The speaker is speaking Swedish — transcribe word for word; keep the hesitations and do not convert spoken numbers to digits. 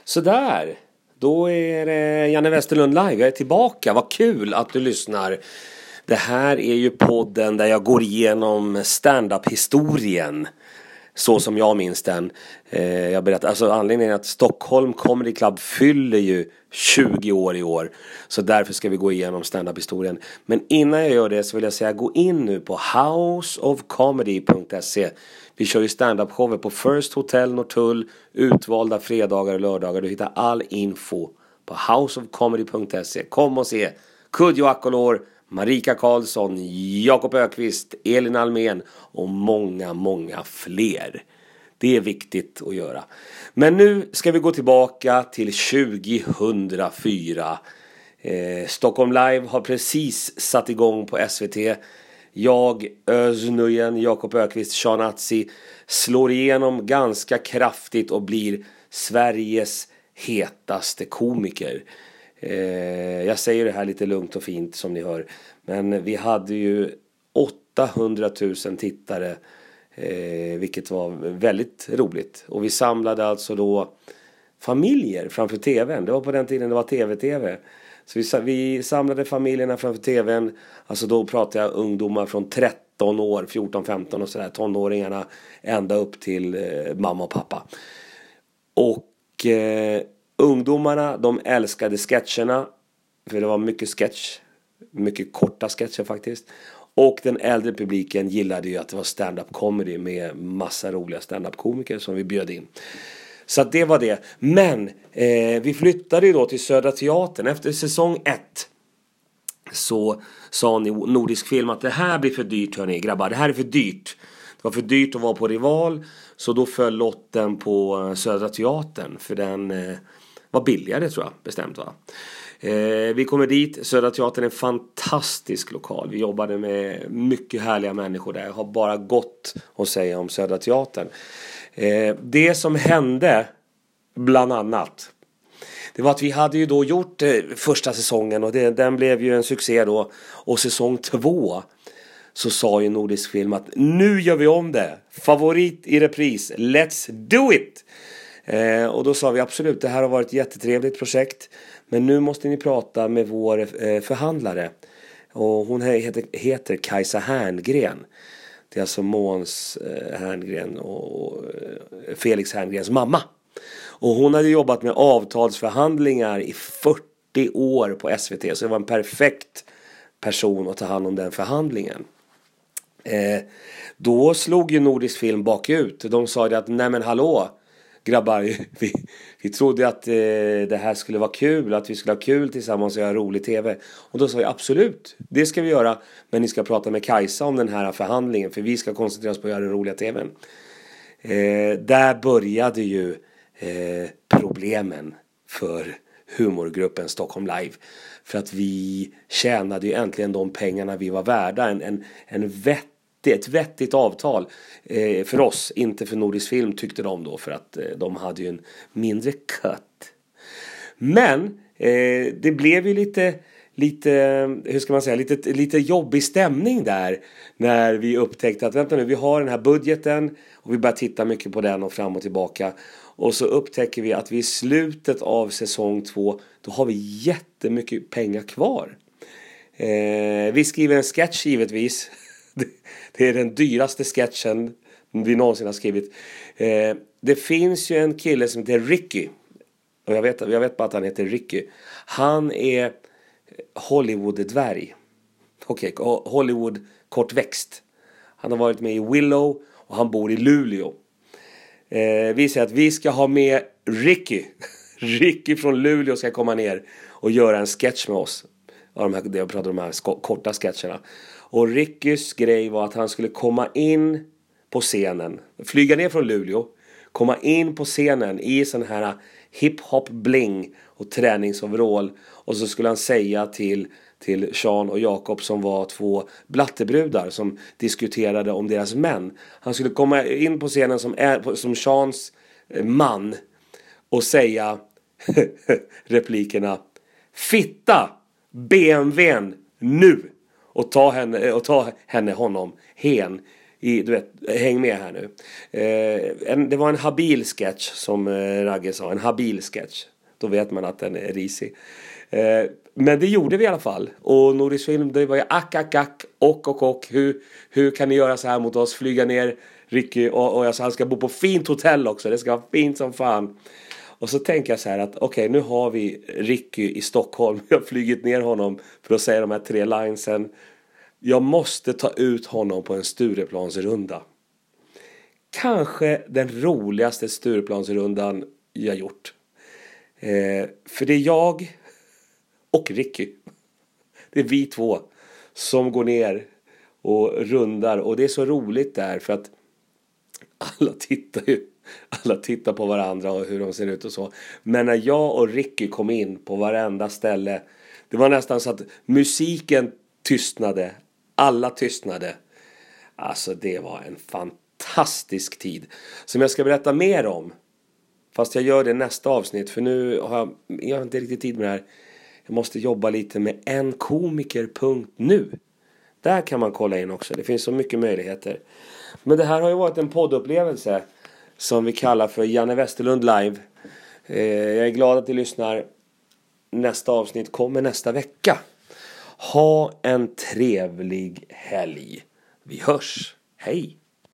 Sådär, då är det Janne Westerlund live. Jag är tillbaka, vad kul att du lyssnar. Det här är ju podden där jag går igenom stand-up-historien så som jag minns den. eh, jag berättar, alltså anledningen är att Stockholm Comedy Club fyller ju tjugo år i år. Så därför ska vi gå igenom stand-up-historien. Men innan jag gör det så vill jag säga, gå in nu på house of comedy punkt se. Vi kör ju stand-up-shower på First Hotel Norrtull, utvalda fredagar och lördagar. Du hittar all info på house of comedy punkt se. Kom och se Kodjo Akolor, Marika Karlsson, Jakob Ökvist, Elin Almen och många, många fler. Det är viktigt att göra. Men nu ska vi gå tillbaka till tjugohundrafyra. Eh, Stockholm Live har precis satt igång på S V T. Jag, Özz Nujen, Jakob Ökvist, Sean Atzi slår igenom ganska kraftigt och blir Sveriges hetaste komiker. Eh, jag säger det här lite lugnt och fint som ni hör. Men vi hade ju åttahundratusen tittare. Eh, vilket var väldigt roligt. Och vi samlade alltså då familjer framför tvn. Det var på den tiden det var tv-tv. Så vi, vi samlade familjerna framför tvn. Alltså då pratar jag ungdomar från tretton år, fjorton, femton och sådär. Tonåringarna ända upp till eh, mamma och pappa. Och eh, ungdomarna, de älskade sketcherna. För det var mycket sketch. Mycket korta sketcher faktiskt. Och den äldre publiken gillade ju att det var stand-up comedy med massa roliga stand-up komiker som vi bjöd in. Så att det var det. Men eh, vi flyttade ju då till Södra Teatern. Efter säsong ett så sa ni Nordisk Film att det här blir för dyrt, hörni grabbar. Det här är för dyrt. Det var för dyrt att vara på Rival. Så då föll lotten på Södra Teatern. För den eh, var billigare, tror jag, bestämt va. Eh, vi kommer dit. Södra Teatern är en fantastisk lokal. Vi jobbade med mycket härliga människor där. Jag har bara gott att säga om Södra Teatern. Eh, det som hände bland annat, det var att vi hade ju då gjort eh, första säsongen och det, den blev ju en succé då. Och säsong två så sa ju Nordisk Film att nu gör vi om det. Favorit i repris. Let's do it! Eh, och då sa vi absolut, det här har varit ett jättetrevligt projekt. Men nu måste ni prata med vår eh, förhandlare. Och hon heter, heter Kajsa Herngren. Det är alltså Måns eh, Herngren och eh, Felix Herngrens mamma. Och hon hade jobbat med avtalsförhandlingar i fyrtio år på S V T. Så det var en perfekt person att ta hand om den förhandlingen. Eh, då slog ju Nordisk Film bakut. De sa det att nej men hallå grabbar, vi, vi trodde att eh, det här skulle vara kul, att vi skulle ha kul tillsammans och göra rolig tv. Och då sa vi absolut, det ska vi göra. Men ni ska prata med Kajsa om den här förhandlingen, för vi ska koncentrera oss på att göra den roliga tvn. Eh, där började ju eh, problemen för humorgruppen Stockholm Live. För att vi tjänade ju äntligen de pengarna vi var värda. En, en, en vett Det är ett vettigt avtal eh, för oss, inte för Nordisk Film tyckte de då, för att eh, de hade ju en mindre cut. Men eh, det blev ju lite, lite, hur ska man säga, lite, lite jobbig stämning där när vi upptäckte att vänta nu, vi har den här budgeten och vi börjar titta mycket på den och fram och tillbaka. Och så upptäcker vi att vi i slutet av säsong två, då har vi jättemycket pengar kvar. Eh, vi skriver en sketch givetvis. Det är den dyraste sketchen vi någonsin har skrivit. Eh, det finns ju en kille som heter Ricky. Och jag vet, jag vet bara att han heter Ricky. Han är Hollywood-dvärg. Okej, okay, Hollywood-kortväxt. Han har varit med i Willow och han bor i Luleå. Eh, vi säger att vi ska ha med Ricky. Ricky från Luleå ska komma ner och göra en sketch med oss. Ja, de här, jag pratar om de här sk- korta sketcherna. Och Rickys grej var att han skulle komma in på scenen, flyga ner från Luleå, komma in på scenen i sån här hip-hop bling och träningsoverall. Och så skulle han säga till, till Sean och Jakob, som var två blattebrudar som diskuterade om deras män. Han skulle komma in på scenen som, är, som Seans man och säga replikerna: fitta, B M W:n, nu! Och ta henne, och ta henne honom, hen, i, du vet, häng med här nu. Eh, en, det var en habil sketch som eh, Ragge sa, en habil sketch. Då vet man att den är risig. Eh, men det gjorde vi i alla fall. Och Nordisk Film, det var ju ack, ack, ack, och, och, och. Hur, hur kan ni göra så här mot oss? Flyga ner Ricky och, och jag sa han ska bo på fint hotell också. Det ska vara fint som fan. Och så tänker jag så här att okej, okay, nu har vi Ricky i Stockholm. Jag har flygit ner honom för att säga de här tre linesen. Jag måste ta ut honom på en Stureplansrunda. Kanske den roligaste Stureplansrundan jag gjort. Eh, för det är jag och Ricky. Det är vi två som går ner och rundar. Och det är så roligt där för att alla tittar ju. Alla tittar på varandra och hur de ser ut och så. Men när jag och Ricky kom in på varenda ställe. Det var nästan så att musiken tystnade. Alla tystnade. Alltså det var en fantastisk tid. Som jag ska berätta mer om. Fast jag gör det nästa avsnitt. För nu har jag, jag har inte riktigt tid med det här. Jag måste jobba lite med en komiker punkt nu. Där kan man kolla in också. Det finns så mycket möjligheter. Men det här har ju varit en poddupplevelse. Som vi kallar för Janne Westerlund live. Eh, jag är glad att ni lyssnar. Nästa avsnitt kommer nästa vecka. Ha en trevlig helg. Vi hörs. Hej!